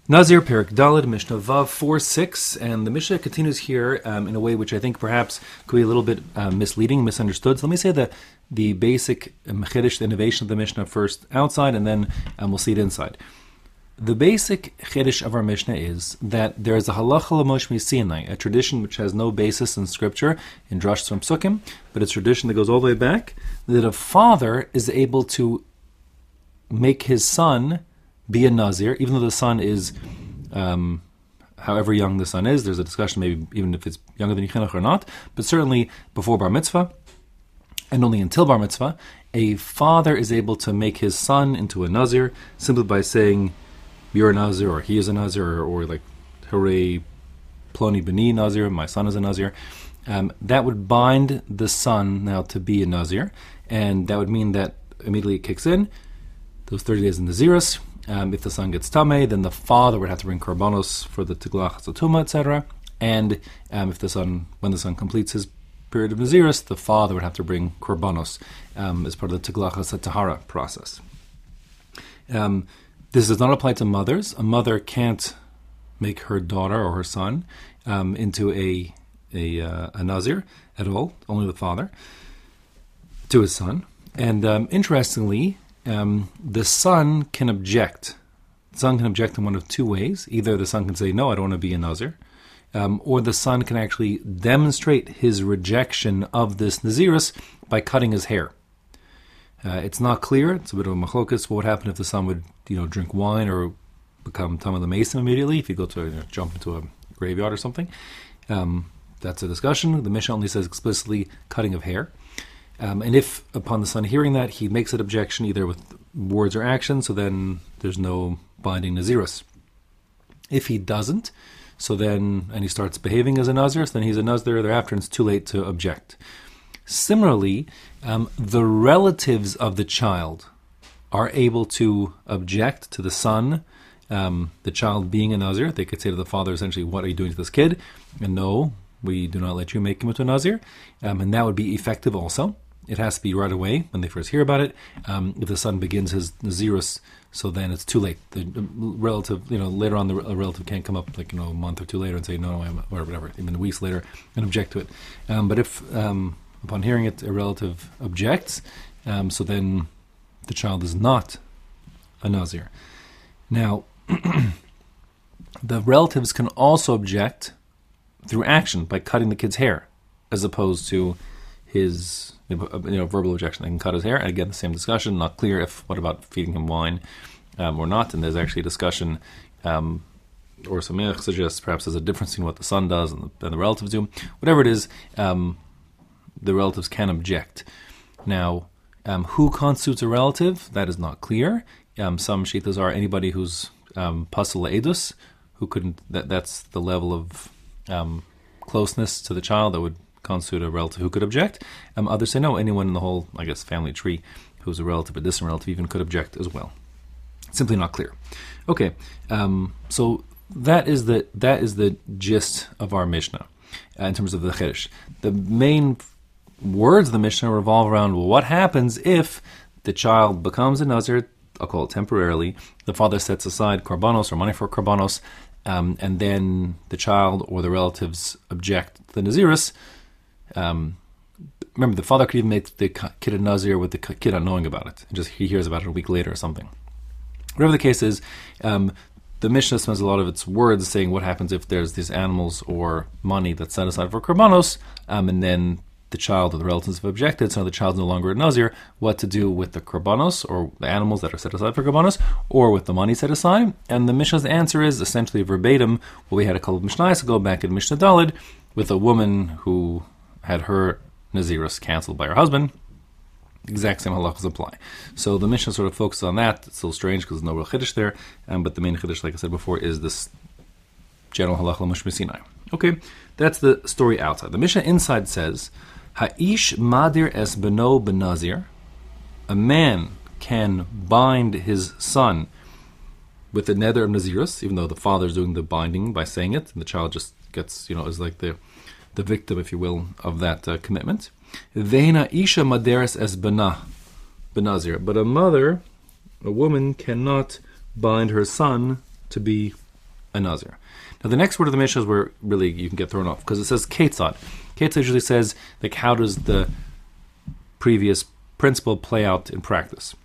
Nazir Perik Daled Mishnah Vav 4-6, and the Mishnah continues here in a way which I think perhaps could be a little bit misleading, misunderstood. So let me say the basic chiddush, the innovation of the Mishnah first outside, and then we'll see it inside. The basic chiddush of our Mishnah is that there is a halacha l'Moshe Sinai, a tradition which has no basis in Scripture, in Drush from Psukim, but it's a tradition that goes all the way back, that a father is able to make his son be a Nazir, even though the son is, however young the son is. There's a discussion maybe even if it's younger than Yichinuch or not, but certainly before Bar Mitzvah, and only until Bar Mitzvah, a father is able to make his son into a Nazir simply by saying, you're a Nazir, or he is a Nazir, or like, hooray, Ploni B'ni Nazir, my son is a Nazir. That would bind the son now to be a Nazir, and that would mean that immediately it kicks in, those 30 days in the Nazirus. If the son gets tamei, then the father would have to bring korbanos for the tiglach tzatuma, etc. And when the son completes his period of Nazirus, the father would have to bring korbanos as part of the tiglach tzatahara process. This does not apply to mothers. A mother can't make her daughter or her son into a Nazir at all. Only the father to his son. And interestingly, the son can object. The son can object in one of two ways. Either the son can say, no, I don't want to be a Nazir, or the son can actually demonstrate his rejection of this Nazirus by cutting his hair. It's not clear. It's a bit of a machlokas. What would happen if the son would, drink wine or become Tamei L'Mesim immediately, if you go to jump into a graveyard or something? That's a discussion. The Mishnah only says explicitly cutting of hair. And if, upon the son hearing that, he makes an objection either with words or action, so then there's no binding Nazirus. If he doesn't, and he starts behaving as a Nazir, so then he's a Nazir thereafter, and it's too late to object. Similarly, the relatives of the child are able to object to the son, the child being a Nazir. They could say to the father, essentially, what are you doing to this kid? And no, we do not let you make him into a Nazir. And that would be effective also. It has to be right away when they first hear about it. If the son begins his Nazirus, so then it's too late. The relative, later on, a relative can't come up a month or two later and say, no, or whatever, even weeks later, and object to it. But if, upon hearing it, a relative objects, so then the child is not a Nazir. Now, the relatives can also object through action by cutting the kid's hair, as opposed to his verbal objection. They can cut his hair, and again, the same discussion. Not clear if what about feeding him wine or not. And there's actually a discussion, or Sameach suggests perhaps there's a difference in what the son does and the relatives do. Whatever it is, the relatives can object. Now, who constitutes a relative? That is not clear. Some shittas are anybody who's pasal edus, who couldn't. That's the level of closeness to the child that would constitute a relative who could object. Others say no, anyone in the whole, family tree who's a relative, a distant relative, even could object as well. Simply not clear. Okay, so that is the gist of our Mishnah in terms of the chiddush. The main words of the Mishnah revolve around, what happens if the child becomes a Nazir, I'll call it temporarily, the father sets aside korbanos or money for korbanos, and then the child or the relatives object to the Nazirus. Remember, the father could even make the kid a Nazir with the kid not knowing about it. And just he hears about it a week later or something. Whatever the case is, the Mishnah spends a lot of its words saying what happens if there's these animals or money that's set aside for korbanos, and then the child or the relatives have objected, so the child's no longer a Nazir, what to do with the korbanos, or the animals that are set aside for korbanos, or with the money set aside. And the Mishnah's answer is essentially verbatim what we had a couple of Mishnahs ago back in Mishnah Daled, with a woman who had her Nazirus canceled by her husband. Exact same halachas apply. So the Mishnah sort of focuses on that. It's a little strange because there's no real chiddush there, but the main chiddush, like I said before, is this general halacha l'Moshe Sinai. Okay, that's the story outside. The Mishnah inside says, Ha'ish madir es beno benazir. A man can bind his son with the neder of Nazirus, even though the father is doing the binding by saying it, and the child just gets, is like the victim, if you will, of that commitment. Veina isha maderes es benazir. But a woman cannot bind her son to be a Nazir. Now, the next word of the Mishnah is where really you can get thrown off, because it says Ketzad. Ketzad usually says, like, how does the previous principle play out in practice?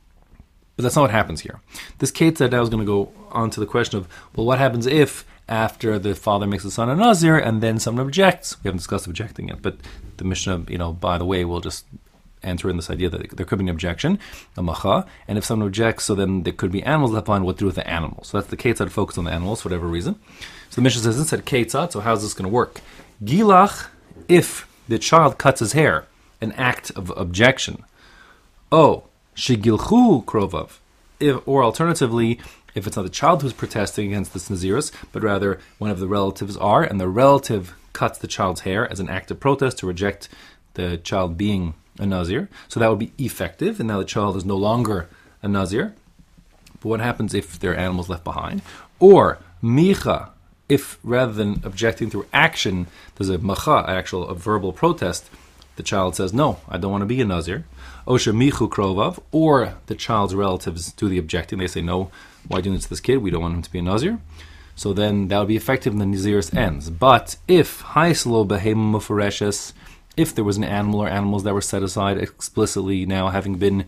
But that's not what happens here. This Ketzad now is going to go on to the question of, well, what happens if after the father makes the son a Nazir and then someone objects? We haven't discussed objecting yet, but the Mishnah, by the way, will just enter in this idea that there could be an objection, a macha, and if someone objects, so then there could be animals left behind. What to do with the animals? So that's the Ketzad, focus on the animals for whatever reason. So the Mishnah says instead Ketzad. So how's this going to work? Gilach, if the child cuts his hair, an act of objection. Oh, shigilchu krovav, or alternatively, if it's not the child who's protesting against this Nazirus, but rather one of the relatives are, and the relative cuts the child's hair as an act of protest to reject the child being a Nazir. So that would be effective, and now the child is no longer a Nazir. But what happens if there are animals left behind? Or micha, if rather than objecting through action, there's a macha, a verbal protest, the child says, no, I don't want to be a Nazir. Osha michu krovav, or the child's relatives do the objecting. They say, no, why doing this to this kid? We don't want him to be a Nazir. So then that would be effective and the Nazirus ends. But if haislo behem mufareshes, if there was an animal or animals that were set aside explicitly now having been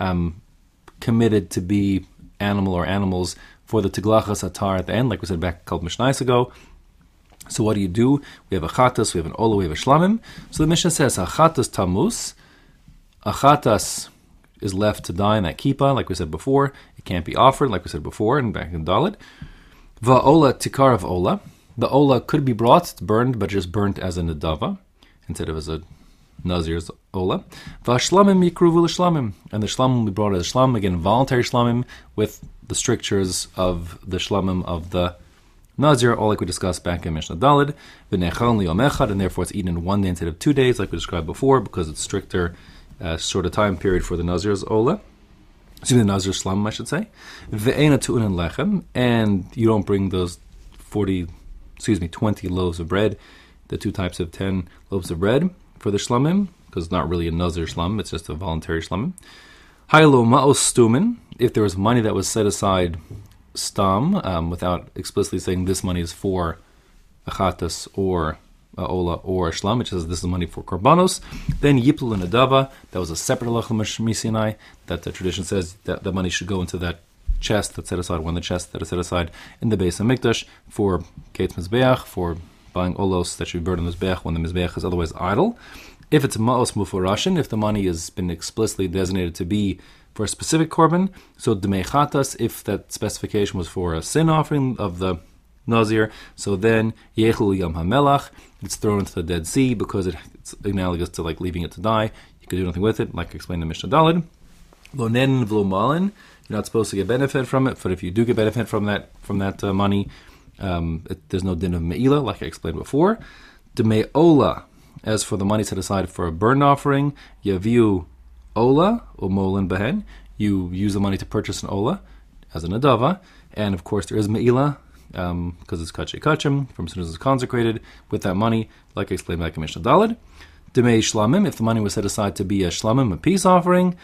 committed to be animal or animals for the tiglachas atar at the end, like we said back a couple Mishnahs ago. So what do? We have a chatas, we have an ola, we have a shlamim. So the Mishnah says, a chatas tamus, a chatas is left to die in that kippah, like we said before. It can't be offered, like we said before, and back in Dalit. Va'ola tikar of ola. The ola could be brought, it's burned, but just burnt as a nedava, instead of as a Nazir's ola. V'ashlamim yikruvu l'shlamim. And the shlamim will be brought as a shlam, again, voluntary shlamim, with the strictures of the shlamim of the Nazir, all like we discussed back in Mishnah Daled. V'nechal liyom echad, and therefore it's eaten in 1 day instead of 2 days, like we described before, because it's stricter, shorter time period for the Nazir's ola. Excuse me, the Nazir's shlamim, I should say. Ve'ena tu'unin lechem, and you don't bring those 20 loaves of bread, the 2 types of 10 loaves of bread for the shlamim, because it's not really a Nazir shlam, it's just a voluntary shlamim. Hailo ma'os stumin, if there was money that was set aside stam, without explicitly saying this money is for a chatas or a ola or a shlam, it says this is money for korbanos, then yiplu nedava, that was a separate halacha misinai, that the tradition says that the money should go into that chest that's set aside, one of the chests that is set aside in the Beis HaMikdash for Ketz Mizbeach, for buying olos that should be burned on the Mizbeach when the Mizbeach is otherwise idle. If it's ma'os mufurashin, if the money has been explicitly designated to be for a specific korban, so demei chatas, if that specification was for a sin offering of the Nazir, so then yechul yam hamelach, it's thrown into the Dead Sea because it's analogous to like leaving it to die. You could do nothing with it, like I explained in Mishnah Daled. Lo nen v'lo malin, you're not supposed to get benefit from it, but if you do get benefit from that money, there's no din of me'ila, like I explained before. Demei ola, as for the money set aside for a burnt offering, yaviu ola or molin behen, you use the money to purchase an ola as an adava, and of course there is me'ila, because it's kachay kachim, from as soon as it's consecrated with that money, like I explained back in Mishnah Daled. Demei shlamim, if the money was set aside to be a shlamim, a peace offering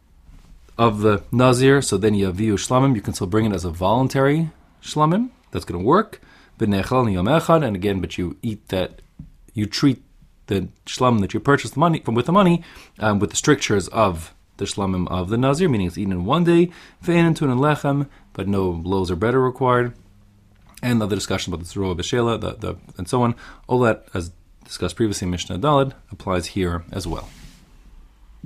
of the Nazir, so then yaviu shlamim, you can still bring it as a voluntary shlamim, that's going to work. B'nechal niyom echad, and again, but you treat the shlam that you purchased the money with the strictures of the shlamim of the Nazir, meaning it's eaten in 1 day. Ve'enin tu'unin lechem, but no loaves or bread are required. And other discussion about the Zeruah B'Shela, and so on. All that, as discussed previously in Mishnah Daled, applies here as well.